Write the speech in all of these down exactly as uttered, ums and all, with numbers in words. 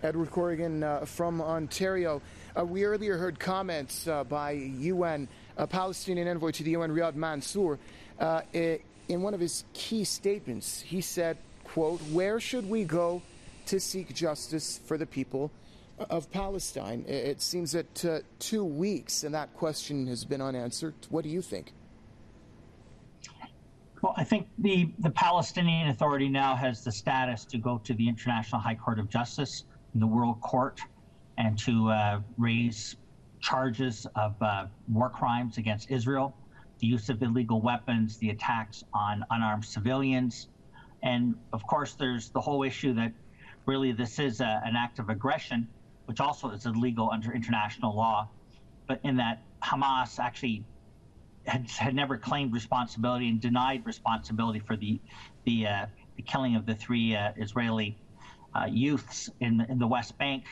Edward Corrigan uh, from Ontario. Uh, we earlier heard comments uh, by U N uh, Palestinian envoy to the U N, Riyad Mansour. Uh, in one of his key statements, he said, quote, "Where should we go to seek justice for the people of Palestine?" It seems that uh, two weeks and that question has been unanswered. What do you think? Well, I think the, the Palestinian Authority now has the status to go to the International High Court of Justice, the World Court, and to uh, raise charges of uh, war crimes against Israel, the use of illegal weapons, the attacks on unarmed civilians. And of course, there's the whole issue that really this is a, an act of aggression, which also is illegal under international law, but in that Hamas actually had, had never claimed responsibility and denied responsibility for the the, uh, the killing of the three uh, Israeli uh, youths in the, in the West Bank.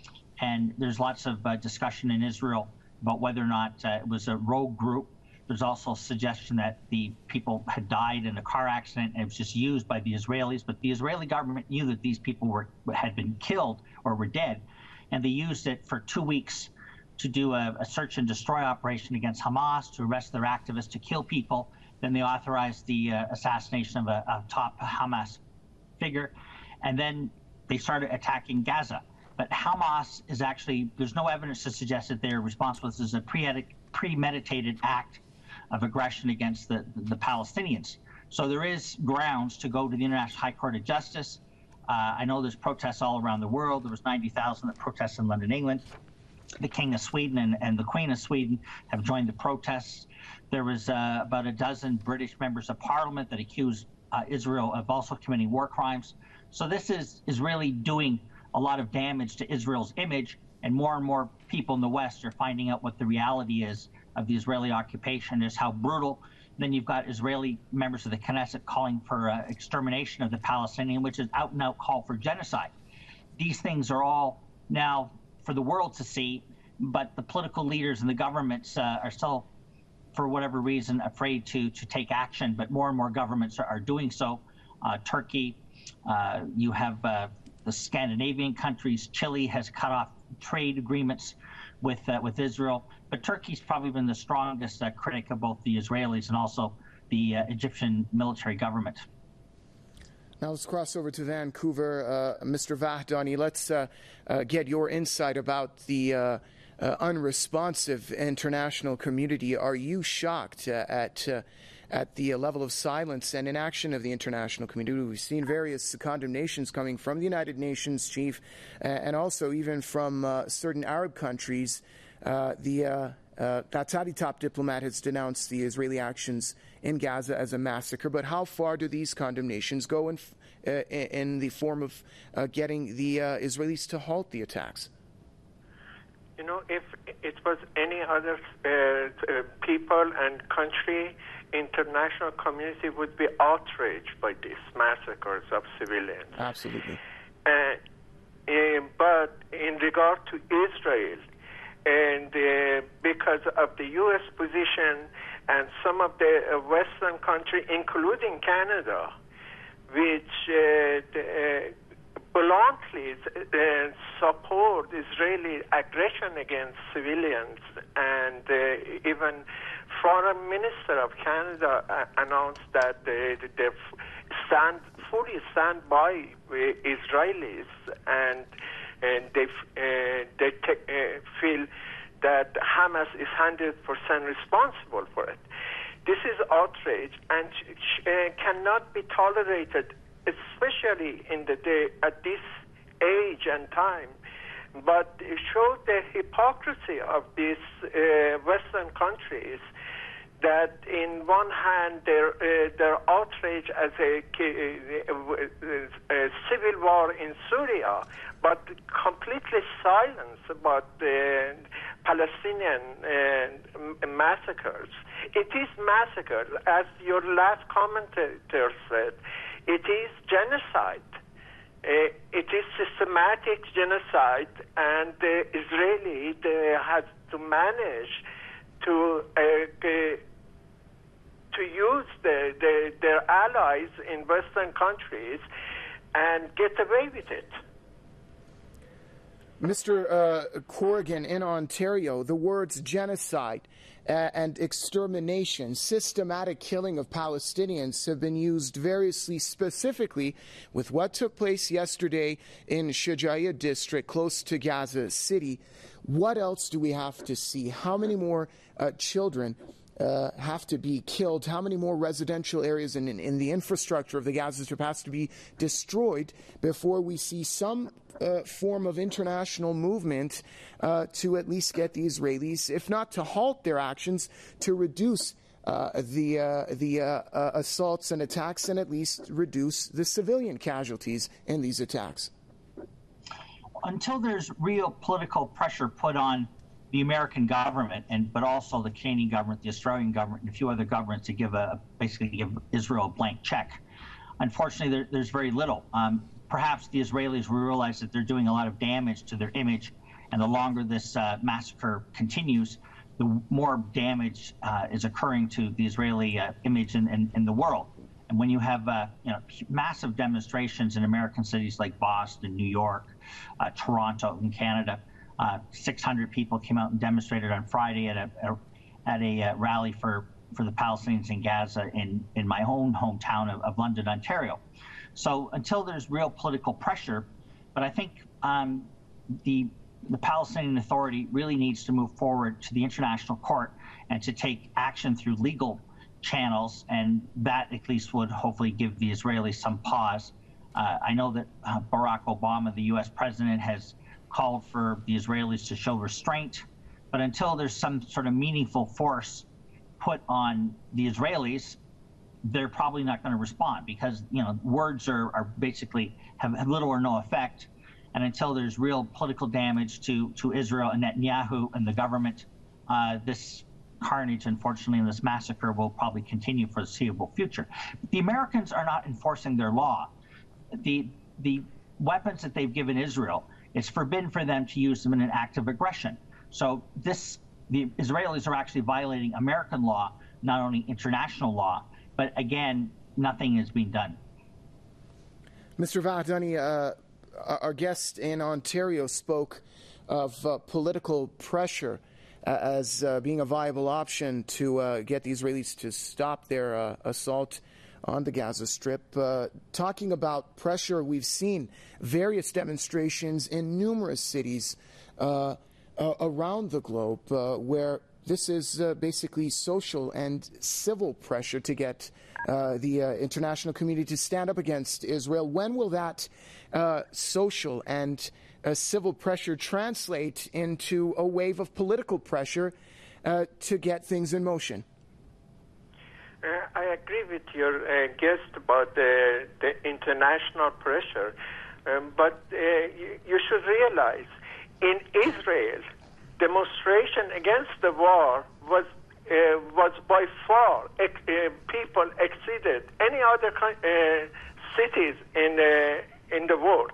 And there's lots of uh, discussion in Israel about whether or not uh, it was a rogue group. There's also a suggestion that the people had died in a car accident and it was just used by the Israelis. But the Israeli government knew that these people were had been killed or were dead, and they used it for two weeks to do a, a search and destroy operation against Hamas, to arrest their activists, to kill people. Then they authorized the uh, assassination of a, a top Hamas figure, and then they started attacking Gaza. But Hamas is actually, there's no evidence to suggest that they're responsible. This is a premeditated act of aggression against the, the Palestinians. So there is grounds to go to the International High Court of Justice. Uh, I know there's protests all around the world. There was ninety thousand that protested in London, England. The King of Sweden and, and the Queen of Sweden have joined the protests. There was uh, about a dozen British members of parliament that accused uh, Israel of also committing war crimes. So this is, is really doing a lot of damage to Israel's image, and more and more people in the West are finding out what the reality is of the Israeli occupation, is how brutal. Then you've got Israeli members of the Knesset calling for uh, extermination of the Palestinian, which is out and out call for genocide. These things are all now for the world to see, but the political leaders and the governments uh, are still, for whatever reason, afraid to to take action. But more and more governments are, are doing so. Uh, Turkey, uh, you have uh, the Scandinavian countries. Chile has cut off trade agreements with uh, with Israel. But Turkey's probably been the strongest uh, critic of both the Israelis and also the uh, Egyptian military government. Now let's cross over to Vancouver. Uh, Mister Vahdani, let's uh, uh, get your insight about the uh, uh, unresponsive international community. Are you shocked uh, at uh, at the level of silence and inaction of the international community? We've seen various condemnations coming from the United Nations chief uh, and also even from uh, certain Arab countries. Uh, the uh, uh, Qatari top diplomat has denounced the Israeli actions in Gaza as a massacre. But how far do these condemnations go in, uh, in the form of uh, getting the uh, Israelis to halt the attacks? You know, if it was any other uh, uh, people and country, international community would be outraged by these massacres of civilians. Absolutely. Uh, uh, but in regard to Israel, and uh, because of the U S position and some of the uh, Western countries, including Canada, which uh, the, uh, bluntly uh, support Israeli aggression against civilians, and uh, even Foreign Minister of Canada uh, announced that they, they stand fully stand by uh, Israelis, and and they uh, they te- uh, feel that Hamas is one hundred percent responsible for it. This is outrage and uh, cannot be tolerated, especially in the day at this age and time. But it shows the hypocrisy of these uh, Western countries, that in one hand their uh, their outrage as a, a, a civil war in Syria, but completely silence about the Palestinian uh, massacres. It is massacres, as your last commentator said. It is genocide. Uh, it is systematic genocide, and the Israeli they has to manage to uh, uh, to use the, the, their allies in Western countries and get away with it. Mister Uh, Corrigan, in Ontario, the words genocide uh, and extermination, systematic killing of Palestinians have been used variously, specifically with what took place yesterday in Shujaiya district, close to Gaza City. What else do we have to see? How many more uh, children Uh, have to be killed? How many more residential areas in, in, in the infrastructure of the Gaza Strip has to be destroyed before we see some uh, form of international movement uh, to at least get the Israelis, if not to halt their actions, to reduce uh, the uh, the uh, uh, assaults and attacks, and at least reduce the civilian casualties in these attacks? Until there's real political pressure put on the American government, and but also the Canadian government, the Australian government, and a few other governments to give a basically give Israel a blank check. Unfortunately, there, there's very little. Um, perhaps the Israelis will realize that they're doing a lot of damage to their image, and the longer this uh, massacre continues, the more damage uh, is occurring to the Israeli uh, image in, in, in the world. And when you have uh, you know massive demonstrations in American cities like Boston, New York, uh, Toronto, in Canada. Uh, six hundred people came out and demonstrated on Friday at a, a at a uh, rally for, for the Palestinians in Gaza in, in my own hometown of, of London, Ontario. So until there's real political pressure, but I think um, the the Palestinian Authority really needs to move forward to the international court and to take action through legal channels, and that at least would hopefully give the Israelis some pause. Uh, I know that uh, Barack Obama, the U S president, has called for the Israelis to show restraint, but until there's some sort of meaningful force put on the Israelis, they're probably not going to respond, because you know words are, are basically have, have little or no effect, and until there's real political damage to to Israel and Netanyahu and the government, uh, this carnage, unfortunately, and this massacre will probably continue for the foreseeable future. The Americans are not enforcing their law. The the weapons that they've given Israel, it's forbidden for them to use them in an act of aggression. So this, the Israelis are actually violating American law, not only international law. But again, nothing is being done. Mister Vahdani, uh, our guest in Ontario spoke of uh, political pressure uh, as uh, being a viable option to uh, get the Israelis to stop their uh, assault on the Gaza Strip. Uh, talking about pressure, we've seen various demonstrations in numerous cities uh, uh, around the globe uh, where this is uh, basically social and civil pressure to get uh, the uh, international community to stand up against Israel. When will that uh, social and uh, civil pressure translate into a wave of political pressure uh, to get things in motion? Uh, I agree with your uh, guest about the, the international pressure, um, but uh, you, you should realize in Israel, demonstration against the war was uh, was by far ex- uh, people exceeded any other uh, cities in uh, in the world,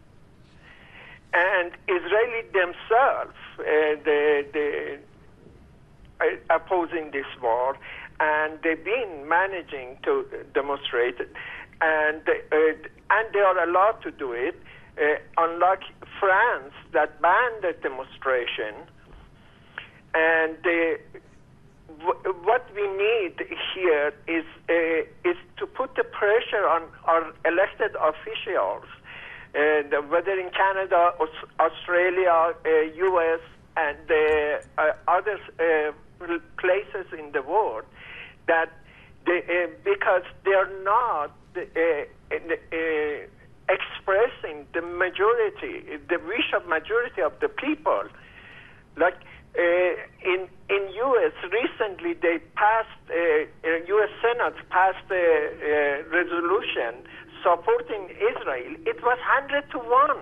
and Israeli themselves uh, the the uh, opposing this war. And they've been managing to demonstrate it, and uh, and they are allowed to do it. Uh, unlike France, that banned the demonstration. And uh, w- what we need here is uh, is to put the pressure on our elected officials, uh, whether in Canada, Australia, uh, U S, and uh, uh, other uh, places in the world. That they, uh, because they're not uh, uh, expressing the majority, the wish of majority of the people. Like uh, in in U S recently, they passed uh, U S Senate passed a, a resolution supporting Israel. It was hundred to one.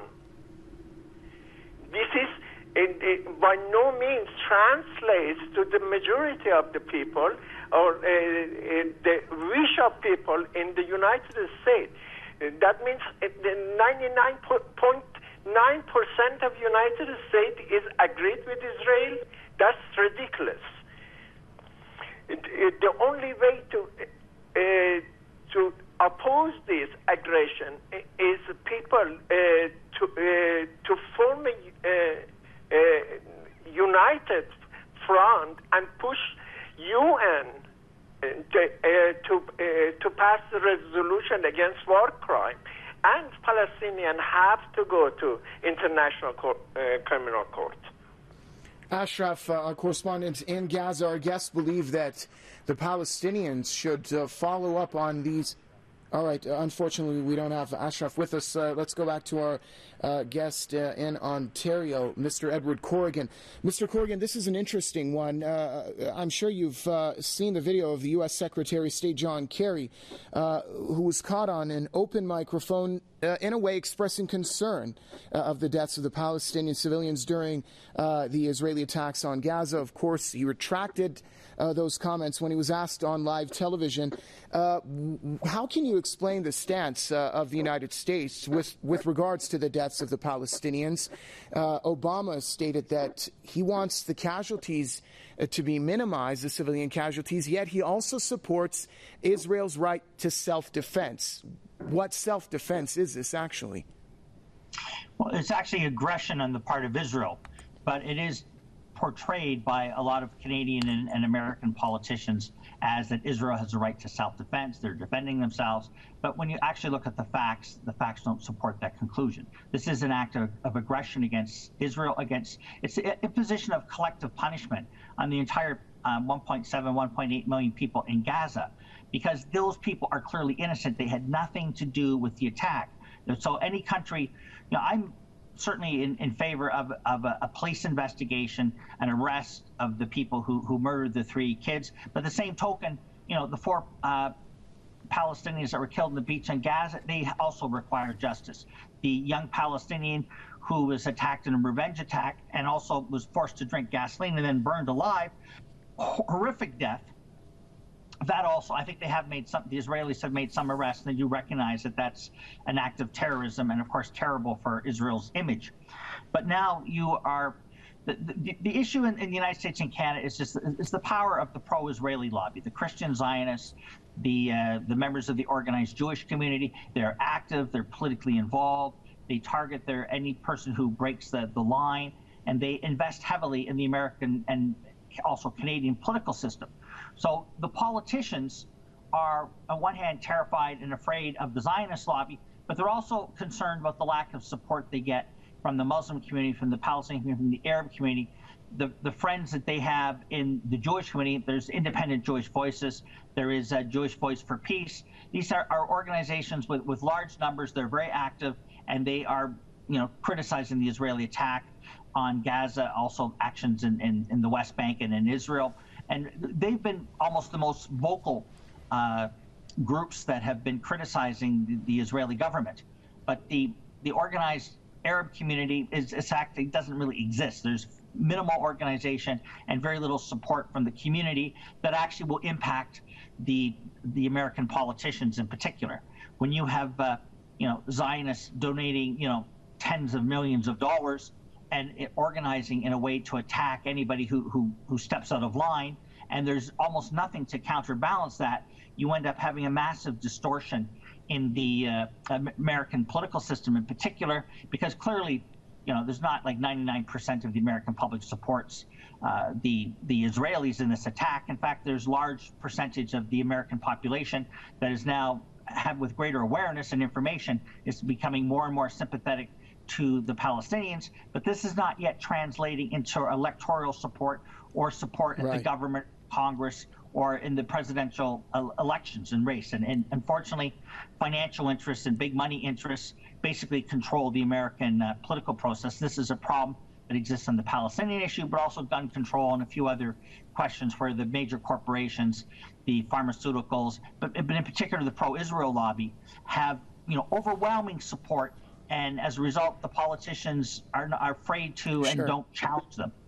This is. It, it by no means translates to the majority of the people or uh, uh, the wish of people in the United States. Uh, that means uh, the ninety-nine point nine percent of United States is agreed with Israel. That's ridiculous. It, it, the only way to uh, to oppose this aggression is people uh, to uh, to form a uh, united front and push U N to uh, to, uh, to pass the resolution against war crime, and Palestinians have to go to International court, uh, Criminal Court. Ashraf, uh, our correspondent in Gaza, our guests believe that the Palestinians should uh, follow up on these. All right, uh, unfortunately, we don't have Ashraf with us. Uh, let's go back to our uh, guest uh, in Ontario, Mister Edward Corrigan. Mister Corrigan, this is an interesting one. Uh, I'm sure you've uh, seen the video of the U S Secretary of State John Kerry, uh, who was caught on an open microphone, uh, in a way expressing concern uh, of the deaths of the Palestinian civilians during uh, the Israeli attacks on Gaza. Of course, he retracted Uh, those comments when he was asked on live television. Uh, how can you explain the stance uh, of the United States with, with regards to the deaths of the Palestinians? Uh, Obama stated that he wants the casualties uh, to be minimized, the civilian casualties, yet he also supports Israel's right to self-defense. What self-defense is this actually? Well, it's actually aggression on the part of Israel, but it is portrayed by a lot of Canadian and, and American politicians as that Israel has a right to self-defense, they're defending themselves. But when you actually look at the facts, the facts don't support that conclusion. This is an act of, of aggression against Israel, against, it's a, a position of collective punishment on the entire um, one point seven, one point eight million people in Gaza, because those people are clearly innocent. They had nothing to do with the attack. So any country, you know, I'm certainly in, in favor of, of a, a police investigation, an arrest of the people who, who murdered the three kids. But the same token, you know, the four uh, Palestinians that were killed on the beach in Gaza, they also require justice. The young Palestinian who was attacked in a revenge attack and also was forced to drink gasoline and then burned alive, horrific death. That also, I think they have made some, the Israelis have made some arrests, and they do recognize that that's an act of terrorism and, of course, terrible for Israel's image. But now you are, the, the, the issue in, in the United States and Canada is just is the power of the pro-Israeli lobby, the Christian Zionists, the, uh, the members of the organized Jewish community. They're active, they're politically involved, they target their any person who breaks the, the line, and they invest heavily in the American and also Canadian political system. So the politicians are, on one hand, terrified and afraid of the Zionist lobby, but they're also concerned about the lack of support they get from the Muslim community, from the Palestinian community, from the Arab community, the, the friends that they have in the Jewish community. There's independent Jewish voices. There is a Jewish Voice for Peace. These are, are organizations with, with large numbers. They're very active, and they are, you know, criticizing the Israeli attack on Gaza, also actions in, in, in the West Bank and in Israel. And they've been almost the most vocal uh, groups that have been criticizing the, the Israeli government. But the, the organized Arab community is, is actually doesn't really exist. There's minimal organization and very little support from the community that actually will impact the, the American politicians in particular. When you have, uh, you know, Zionists donating, you know, tens of millions of dollars and it organizing in a way to attack anybody who, who, who steps out of line, and there's almost nothing to counterbalance that, you end up having a massive distortion in the uh, American political system in particular, because clearly, you know, there's not like ninety-nine percent of the American public supports uh, the, the Israelis in this attack. In fact, there's large percentage of the American population that is now, have with greater awareness and information, is becoming more and more sympathetic to the Palestinians, but this is not yet translating into electoral support or support at right. the government, Congress, or in the presidential uh, elections and race. And, and unfortunately, financial interests and big money interests basically control the American uh, political process. This is a problem that exists on the Palestinian issue, but also gun control and a few other questions where the major corporations, the pharmaceuticals, but, but in particular the pro-Israel lobby, have, you know, overwhelming support. And as a result, the politicians are, are afraid to Sure. and don't challenge them.